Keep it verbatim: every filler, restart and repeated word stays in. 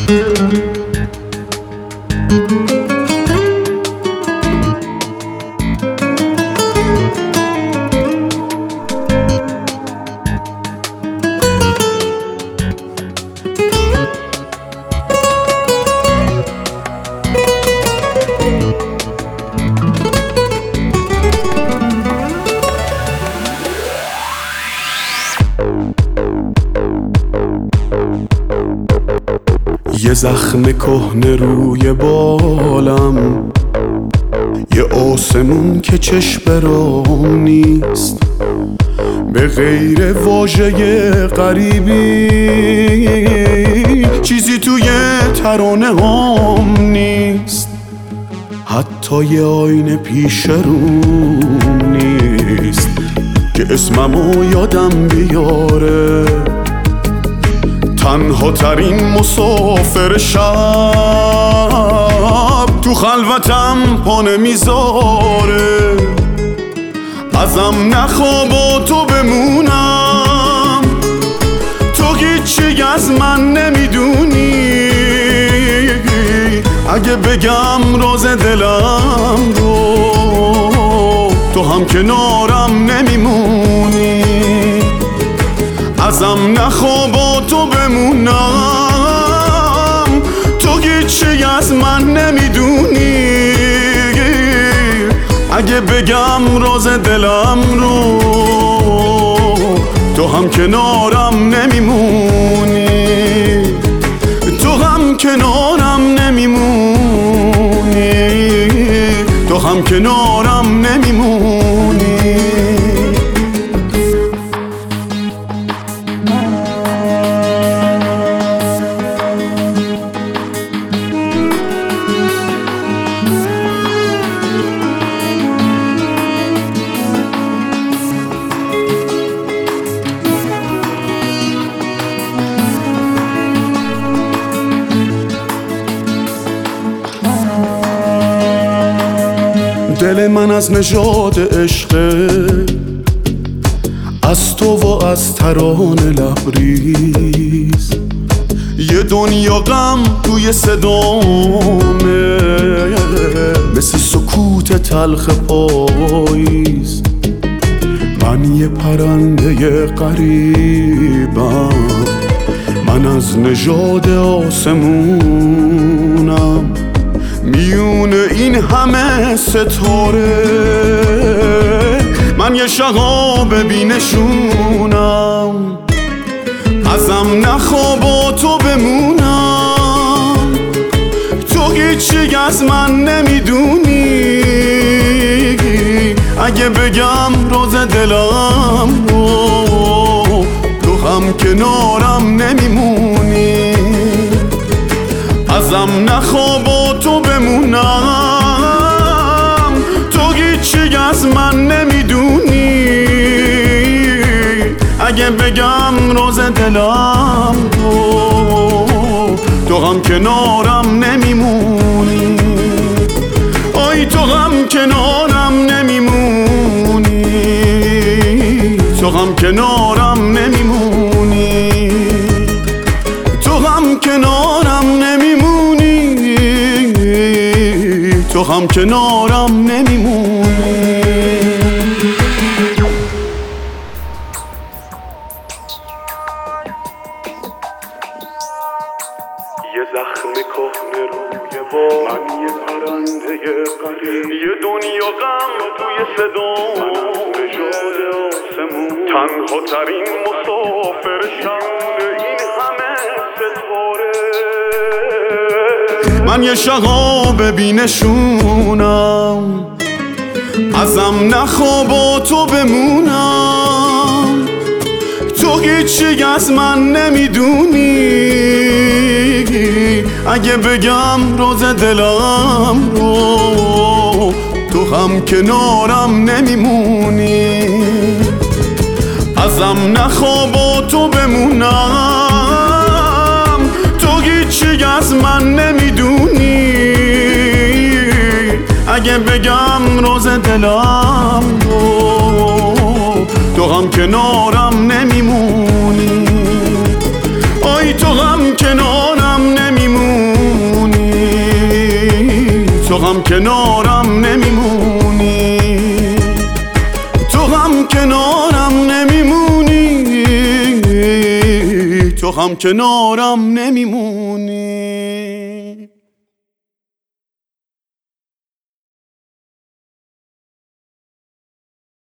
یه زخم کهنه روی بالم، یه آسمون که چشم رام نیست، به غیر واژه غریبی چیزی توی ترانه هام نیست، حتی یه آینه پیش روم نیست که اسممو یادم بیاره. تنها ترین مسافر شب تو خلوتم پا نمیذاره، ازم نخوا با تو بمونم، تو هیچی از من نمیدونی، اگه بگم راز دلم رو تو هم کنارم نمیمونی، ازم نخوا با تو بمونم، تو هیچی از من نمیدونی، اگه بگم راز دلم رو تو هم کنارم نمیمونی، تو هم کنارم نمیمونی، تو هم کنارم نمیمونی. دل من از نژاد عشقه، از تو و از ترانه لبریز، یه دنیا غم توی صدامه، مثل سکوت تلخ پاییز. من یه پرنده غریبم، من از نژاد آسمونم، میون این همه ستاره من یه شهاب بینشونم، ازم نخوا با تو بمونم، تو هیچی از من نمیدونی، اگه بگم راز دلم رو تو هم کنارم نمیمونی، ازم نخوا با تو بمونم، تو هیچی از من نمیدونی، اگه بگم راز دلم رو تو هم کنارم نمیمونی، آی تو هم کنارم نمیمونی، تو هم کنارم نمیمونی، تو هم کنارم نمیمونی، تو هم کنارم نمیمونی. یه زخم کهنه روی بال، من یه پرنده غریب، یه دنیا غم توی صدا، من نژاد آسمون، تنها ترین مسافر شب این همه ستاره. من یه شهاب بینشونم، ازم نخوا با تو بمونم، تو هیچی از من نمیدونی، اگه بگم راز دلم رو تو هم کنارم نمیمونی، ازم نخوا با تو بمونم، تو هیچی از من نمیدونی، اگه بگم راز دلم رو تو هم کنارم نمیمونی، آی تو هم کنارم نمیمونی، هم کنارم نمیمونی، تو هم کنارم نمیمونی، تو هم کنارم نمیمونی.